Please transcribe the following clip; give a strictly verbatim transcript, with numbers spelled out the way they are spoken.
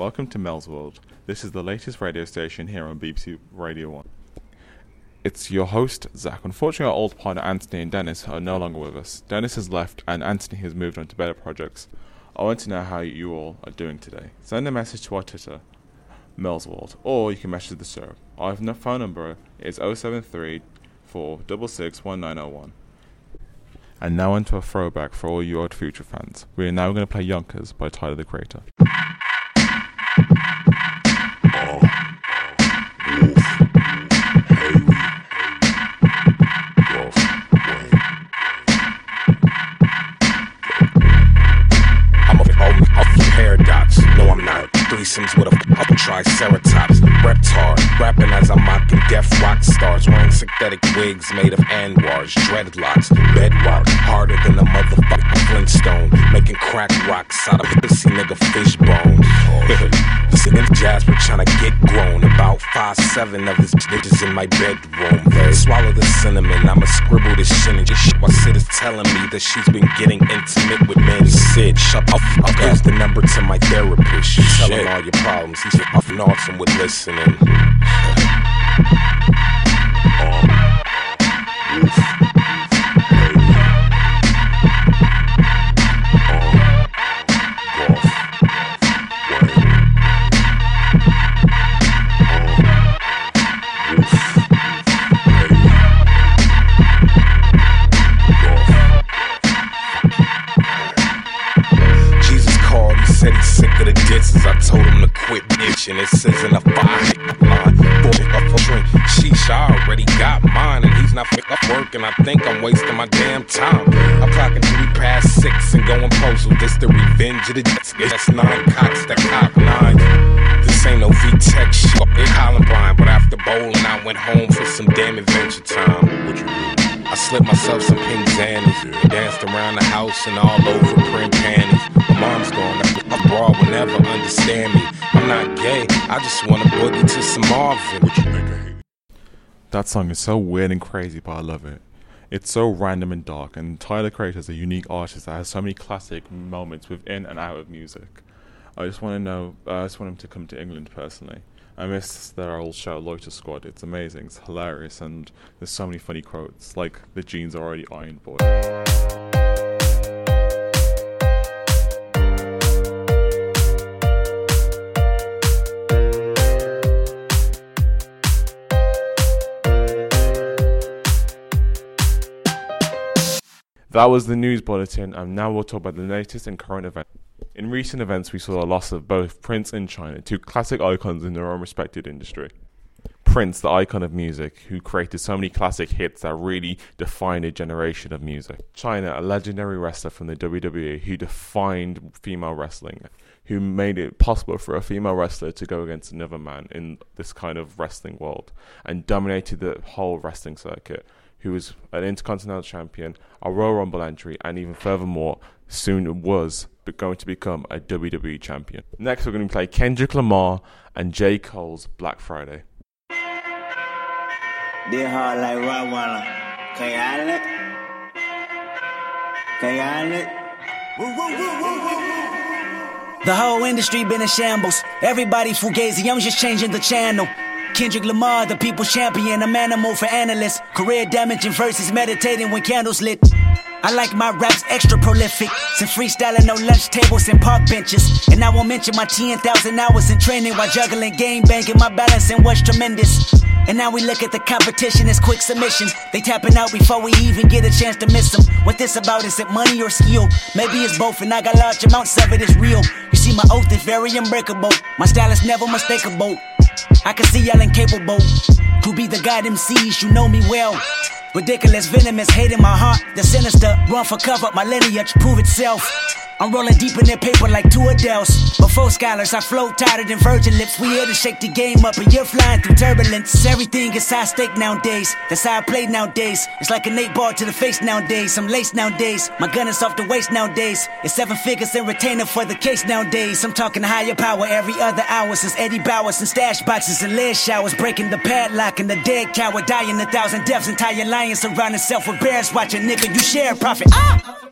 welcome to Mel's World. This is the latest radio station here on B B C Radio one. It's your host, Zach. Unfortunately, our old partner Anthony and Dennis are no longer with us. Dennis has left and Anthony has moved on to better projects. I want to know how you all are doing today. Send a message to our Twitter, Mel's World, or you can message the show. Our phone number is oh seven three, four six six, one nine oh one. And now onto a throwback for all you Odd Future fans. We are now going to play Yonkers by Tyler the Creator. Paradox, no I'm not. Threesomes with a f***ing triceratops. Reptar, rapping as I'm mocking deaf rock stars. Wearing synthetic wigs made of anwars. Dreadlocks, bedrock, harder than a motherfucking Flintstone. Making crack rocks out of pussy nigga fish bones. Singing Jasper trying to get grown. About five seven of his bitches in my bedroom. Swallow the cinnamon, I'ma scribble this shit and just shit while Sid is telling me that she's been getting intimate with men. Sid, shut the fuck up. Here's the number to my therapist. You tell him all your problems. He's fucking awesome with listening. um, oof. Said he's sick of the disses. I told him to quit bitching. It says in a five line. Sheesh, I already got mine, and he's not f- working. I think I'm wasting my damn time. I'm clocking three past six and going postal. This the revenge of the jets. That's nine cocks that cock nine. This ain't no V-Tech shit. It's Columbine, but after bowling, I went home for some damn adventure time. What you do? I slipped myself some pink zannies, danced around the house and all over print panties. My mom's gone, a broad will never understand me. I'm not gay, I just want to boogie to some Marvin. What you think I hate? That song is so weird and crazy, but I love it. It's so random and dark, and Tyler Creator is a unique artist that has so many classic moments within and out of music. I just want to know, uh, I just want him to come to England personally. I miss their old show, Loiter Squad. It's amazing, it's hilarious, and there's so many funny quotes, like the jeans are already ironed, boy. That was the news bulletin, and now we'll talk about the latest and current events. In recent events, we saw the loss of both Prince and China, two classic icons in their own respected industry. Prince, the icon of music, who created so many classic hits that really defined a generation of music. China, a legendary wrestler from the W W E who defined female wrestling, who made it possible for a female wrestler to go against another man in this kind of wrestling world, and dominated the whole wrestling circuit, who was an Intercontinental Champion, a Royal Rumble entry, and even furthermore, soon was going to become a W W E Champion. Next, we're going to play Kendrick Lamar and J. Cole's Black Friday. They hard like Rottweiler. Can you handle it? Can you handle it? The whole industry been in shambles. Everybody fugazi, I'm just changing the channel. Kendrick Lamar, the people's champion, I'm animal for analysts. Career damaging versus meditating when candles lit. I like my raps extra prolific. Some freestyling on lunch tables and park benches. And I won't mention my ten thousand hours in training while juggling game banking. My balancing was tremendous. And now we look at the competition as quick submissions. They tapping out before we even get a chance to miss them. What this about, is it money or skill? Maybe it's both, and I got large amounts of it, it's real. You see, my oath is very unbreakable. My style is never mistakable. I can see y'all incapable. Who be the god M Cs, you know me well. Ridiculous, venomous, hate in my heart. The sinister, run for cover, my lineage prove itself. I'm rolling deep in their paper like two Adele's. Before scholars, I float tighter than virgin lips. We here to shake the game up and you're flying through turbulence. Everything is high stake nowadays. That's how I play nowadays. It's like an eight ball to the face nowadays. I'm laced nowadays. My gun is off the waist nowadays. It's seven figures and retainer for the case nowadays. I'm talking higher power every other hour since Eddie Bowers and stash boxes and lead showers. Breaking the padlock and the dead coward. Dying a thousand deaths. Entire lion surrounding self with bears. Watch a nigga, you share profit. Ah!